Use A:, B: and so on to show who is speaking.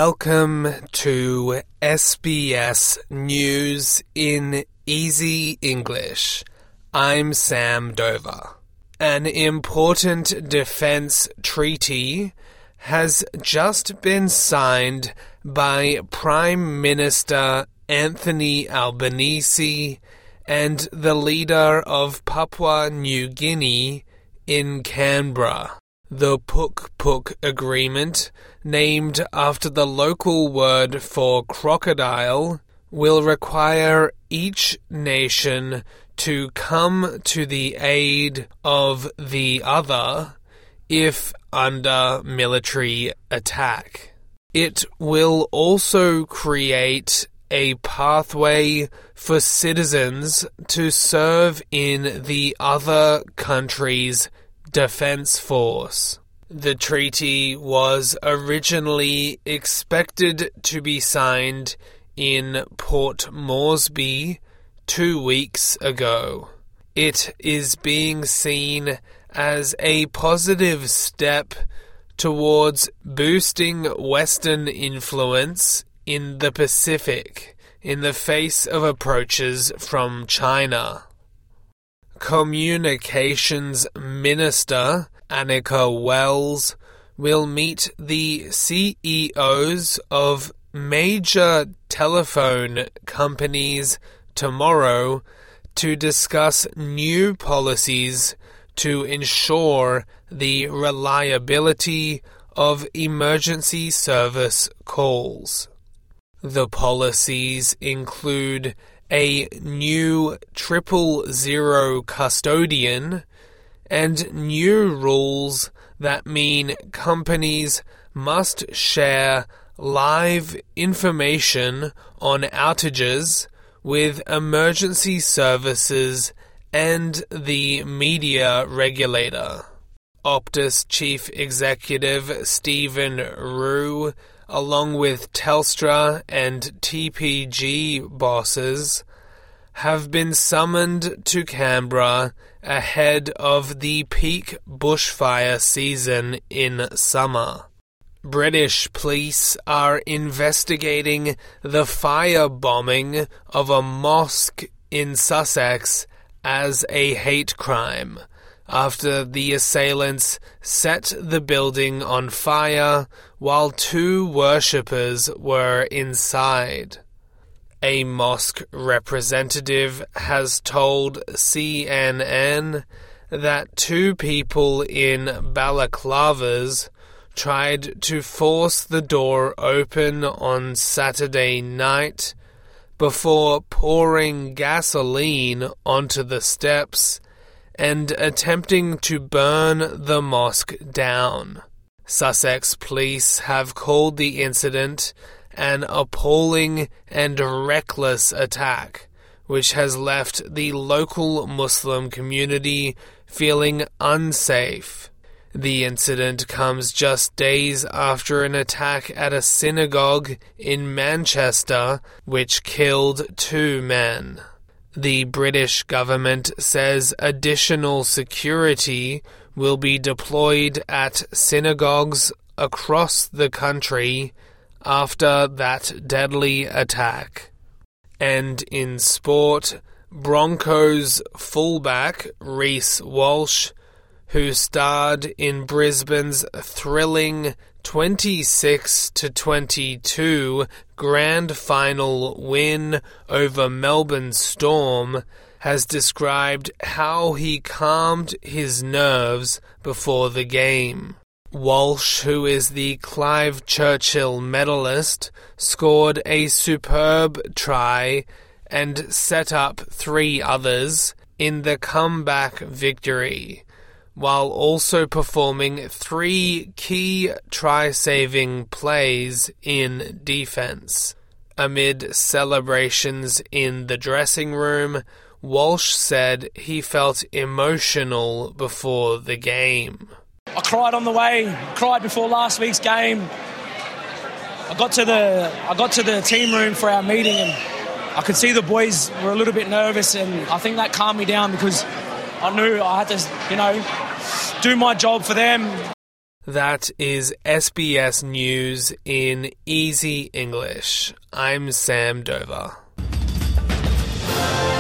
A: Welcome to SBS News in Easy English. I'm Sam Dover. An important defence treaty has just been signed by Prime Minister Anthony Albanese and the leader of Papua New Guinea in Canberra. The Puk Puk Agreement, named after the local word for crocodile, will require each nation to come to the aid of the other if under military attack. It will also create a pathway for citizens to serve in the other country's defence force. The treaty was originally expected to be signed in Port Moresby 2 weeks ago. It is being seen as a positive step towards boosting Western influence in the Pacific in the face of approaches from China. Communications Minister Annika Wells will meet the CEOs of major telephone companies tomorrow to discuss new policies to ensure the reliability of emergency service calls. The policies include a new 000 custodian and new rules that mean companies must share live information on outages with emergency services and the media regulator. Optus Chief Executive Stephen Rue, along with Telstra and TPG bosses, have been summoned to Canberra ahead of the peak bushfire season in summer. British police are investigating the firebombing of a mosque in Sussex as a hate crime after the assailants set the building on fire while 2 worshippers were inside. A mosque representative has told CNN that 2 people in balaclavas tried to force the door open on Saturday night before pouring gasoline onto the steps and attempting to burn the mosque down. Sussex police have called the incident an appalling and reckless attack, which has left the local Muslim community feeling unsafe. The incident comes just days after an attack at a synagogue in Manchester, which killed 2 men. The British government says additional security will be deployed at synagogues across the country after that deadly attack. And in sport, Broncos fullback Reece Walsh, who starred in Brisbane's thrilling 26-22 grand final win over Melbourne Storm, has described how he calmed his nerves before the game. Walsh, who is the Clive Churchill medalist, scored a superb try and set up 3 others in the comeback victory, while also performing 3 key try-saving plays in defense. Amid celebrations in the dressing room, Walsh said he felt emotional before the game.
B: I cried on the way, cried before last week's game. I got to the team room for our meeting and I could see the boys were a little bit nervous, and I think that calmed me down because I knew I had to, do my job for them.
A: That is SBS News in easy English. I'm Sam Dover.